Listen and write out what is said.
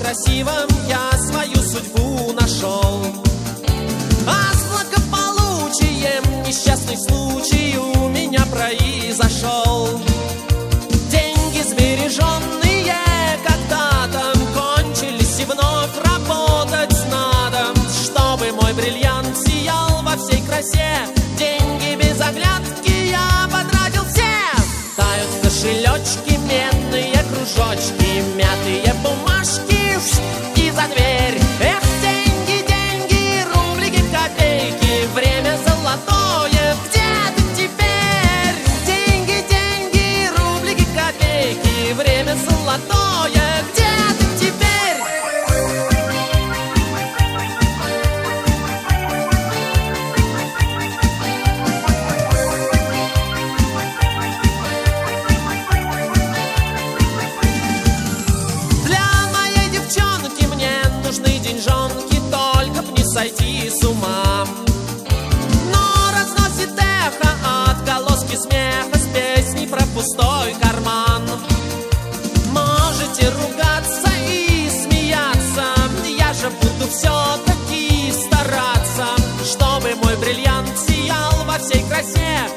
красивом я свою судьбу нашел. А с благополучием несчастный случай у меня произошел. Деньги сбереженные когда-то кончились, и вновь работать надо, чтобы мой бриллиант сиял во всей красе. Деньги без оглядки я потратил все. Тают в кошелечке медные кружочки, мятые бумажки и за дверь. Эх, деньги, деньги, рублики, копейки, время золотое, где ты теперь? Деньги, деньги, рублики, копейки, время золотое, где ты теперь? Деньжонки, только б не сойти с ума. Но разносит эхо отголоски смеха с песней про пустой карман. Можете ругаться и смеяться, я же буду все-таки стараться, чтобы мой бриллиант сиял во всей красе.